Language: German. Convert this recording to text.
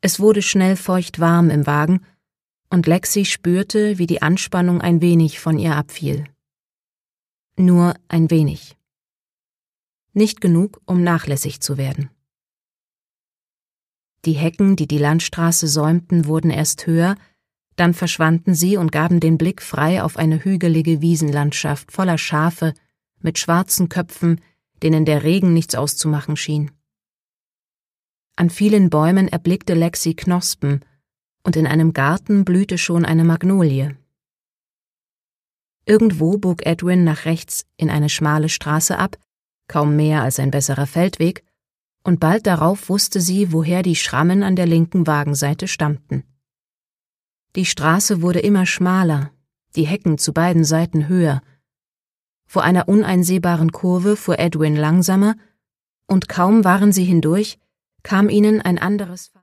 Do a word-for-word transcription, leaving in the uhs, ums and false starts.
Es wurde schnell feuchtwarm im Wagen, und Lexi spürte, wie die Anspannung ein wenig von ihr abfiel. Nur ein wenig. Nicht genug, um nachlässig zu werden. Die Hecken, die die Landstraße säumten, wurden erst höher, dann verschwanden sie und gaben den Blick frei auf eine hügelige Wiesenlandschaft voller Schafe mit schwarzen Köpfen, denen der Regen nichts auszumachen schien. An vielen Bäumen erblickte Lexi Knospen, und in einem Garten blühte schon eine Magnolie. Irgendwo bog Edwin nach rechts in eine schmale Straße ab, kaum mehr als ein besserer Feldweg, und bald darauf wusste sie, woher die Schrammen an der linken Wagenseite stammten. Die Straße wurde immer schmaler, die Hecken zu beiden Seiten höher. Vor einer uneinsehbaren Kurve fuhr Edwin langsamer, und kaum waren sie hindurch, kam ihnen ein anderes